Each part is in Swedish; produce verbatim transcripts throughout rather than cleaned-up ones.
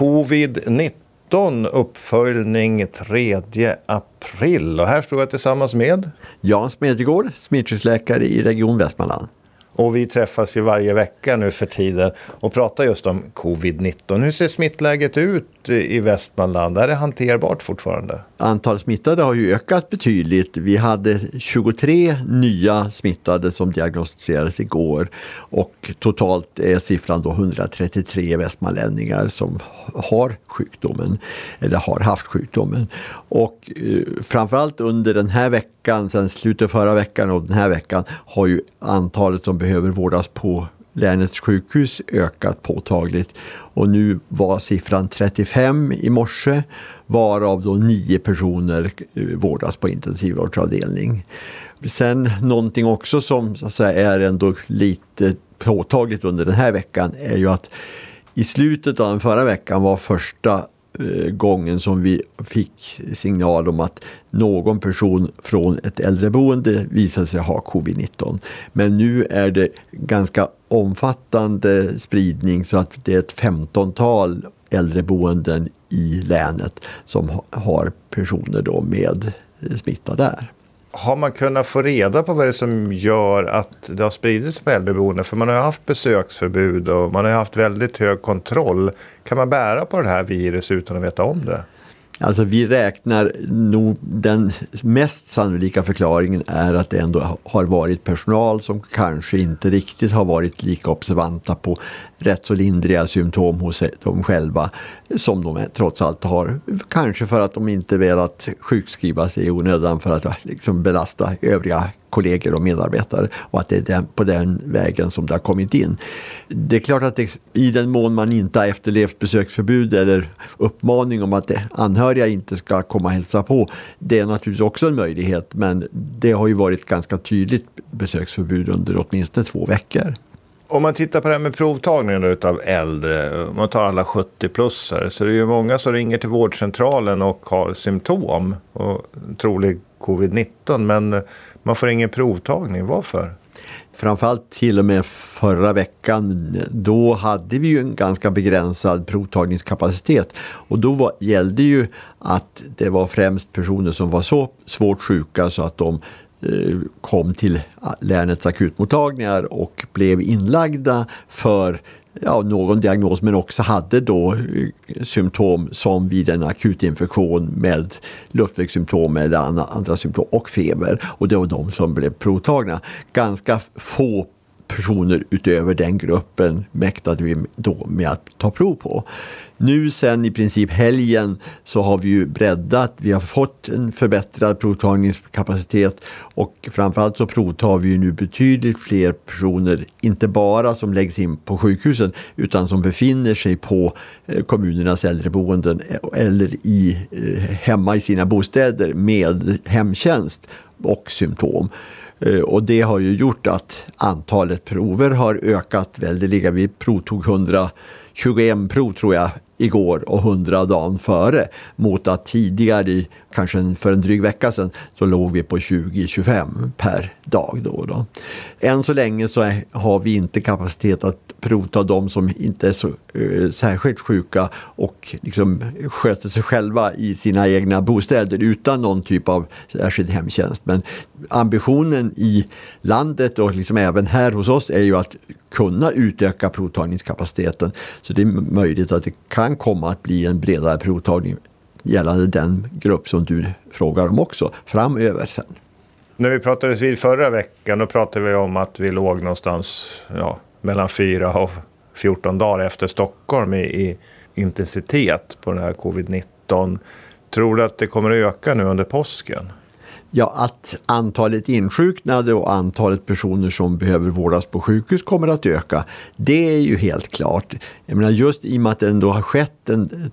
covid nitton uppföljning tredje april. Och här står jag tillsammans med Jan Smedjegård, smittskyddsläkare i Region Västmanland. Och vi träffas ju varje vecka nu för tiden och pratar just om covid nitton. Hur ser smittläget ut i Västmanland? Är det hanterbart fortfarande? Antalet smittade har ju ökat betydligt. Vi hade tjugotre nya smittade som diagnostiserades igår. Och totalt är siffran då etthundratrettiotre västmanlänningar som har sjukdomen eller har haft sjukdomen. Och eh, framförallt under den här veckan, sen slutet förra veckan och den här veckan, har ju antalet som behöver vårdas på länets sjukhus ökat påtagligt. Och nu var siffran trettiofem i morse, varav då nio personer vårdas på intensivvårdsavdelning. Sen någonting också som så att säga, är ändå lite påtagligt under den här veckan är ju att i slutet av den förra veckan var första gången som vi fick signal om att någon person från ett äldreboende visade sig ha covid nitton. Men nu är det ganska omfattande spridning så att det är ett femtontal äldreboenden i länet som har personer då med smitta där. Har man kunnat få reda på vad det är som gör att det har spridits på äldreboenden? För man har ju haft besöksförbud och man har haft väldigt hög kontroll. Kan man bära på det här virus utan att veta om det? Alltså vi räknar nog den mest sannolika förklaringen är att det ändå har varit personal som kanske inte riktigt har varit lika observanta på rätt så lindriga symptom hos dem själva som de trots allt har. Kanske för att de inte velat sjukskriva sig i onödan för att liksom belasta övriga kollegor och medarbetare och att det är den, på den vägen som det har kommit in. Det är klart att det, i den mån man inte har efterlevt besöksförbud eller uppmaning om att det, anhöriga inte ska komma och hälsa på, det är naturligtvis också en möjlighet, men det har ju varit ganska tydligt besöksförbud under åtminstone två veckor. Om man tittar på det här med provtagningen utav äldre, man tar alla sjuttio-plussare, så det är ju många som ringer till vårdcentralen och har symptom och trolig covid nitton, men man får ingen provtagning. Varför? Framförallt till och med förra veckan, då hade vi ju en ganska begränsad provtagningskapacitet. Och då var, gällde ju att det var främst personer som var så svårt sjuka så att de eh, kom till länets akutmottagningar och blev inlagda för ja, någon diagnos, men också hade då symptom som vid en akutinfektion med luftvägssymptom eller andra symptom och feber. Och det var de som blev provtagna. Ganska få personer utöver den gruppen mäktade vi då med att ta prov på. Nu sen i princip helgen så har vi ju breddat, vi har fått en förbättrad provtagningskapacitet och framförallt så provtar vi ju nu betydligt fler personer, inte bara som läggs in på sjukhusen utan som befinner sig på kommunernas äldreboenden eller i, hemma i sina bostäder med hemtjänst och symptom. Och det har ju gjort att antalet prover har ökat väldigt. Vi provtog etthundratjugoett prov tror jag igår och hundra dagen före, mot att tidigare, kanske för en dryg vecka sedan, så låg vi på tjugo till tjugofem per dag då och då. Än så länge så är, har vi inte kapacitet att prova de som inte är så eh, särskilt sjuka och liksom sköter sig själva i sina egna bostäder utan någon typ av särskild hemtjänst. Men ambitionen i landet och liksom även här hos oss är ju att kunna utöka provtagningskapaciteten, så det är möjligt att det kan komma att bli en bredare provtagning gällande den grupp som du frågar om också framöver sen. När vi pratades vid förra veckan, då pratade vi om att vi låg någonstans ja, mellan fyra och fjorton dagar efter Stockholm i, i intensitet på den här covid nitton. Tror du att det kommer att öka nu under påsken? Ja, att antalet insjuknade och antalet personer som behöver vårdas på sjukhus kommer att öka. Det är ju helt klart. Jag menar, just i och med att det ändå har skett en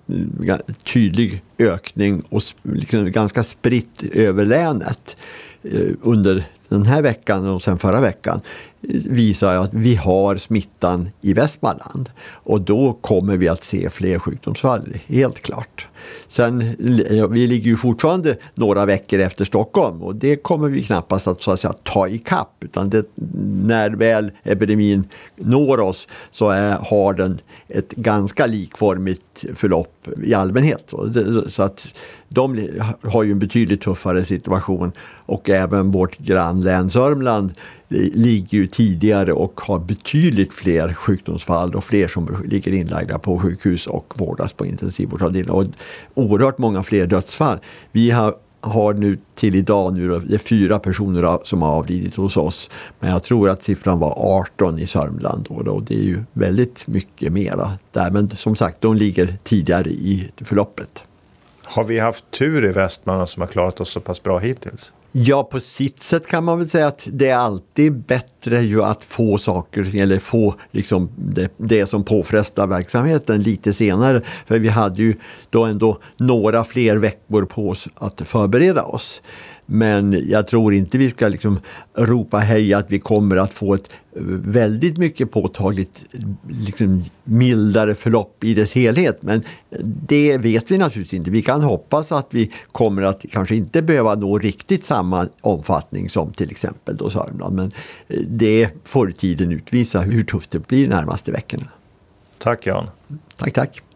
tydlig ökning och liksom ganska spritt över länet under den här veckan och sen förra veckan, visar att vi har smittan i Västmanland. Och då kommer vi att se fler sjukdomsfall, helt klart. Sen, vi ligger ju fortfarande några veckor efter Stockholm och det kommer vi knappast att, så att säga, ta i kapp. Utan det, när väl epidemin når oss så är, har den ett ganska likformigt förlopp i allmänhet. Så, det, så att de har ju en betydligt tuffare situation och även vårt grannlän Sörmland ligger ju tidigare och har betydligt fler sjukdomsfall och fler som ligger inlagda på sjukhus och vårdas på intensivvårdsavdelning och oerhört många fler dödsfall. Vi har, har nu till idag nu det är fyra personer som har avlidit hos oss, men jag tror att siffran var arton i Sörmland och då, det är ju väldigt mycket mera där, men som sagt de ligger tidigare i förloppet. Har vi haft tur i Västmanland som har klarat oss så pass bra hittills? Ja, på sitt sätt kan man väl säga att det är alltid bättre ju att få saker eller få liksom det, det som påfrestar verksamheten lite senare. För vi hade ju då ändå några fler veckor på oss att förbereda oss. Men jag tror inte vi ska liksom ropa hej att vi kommer att få ett väldigt mycket påtagligt liksom mildare förlopp i dess helhet. Men det vet vi naturligtvis inte. Vi kan hoppas att vi kommer att kanske inte behöva nå riktigt samma omfattning som till exempel då Sörmland. Men det får tiden utvisa hur tufft det blir de närmaste veckorna. Tack Jan. Tack, tack.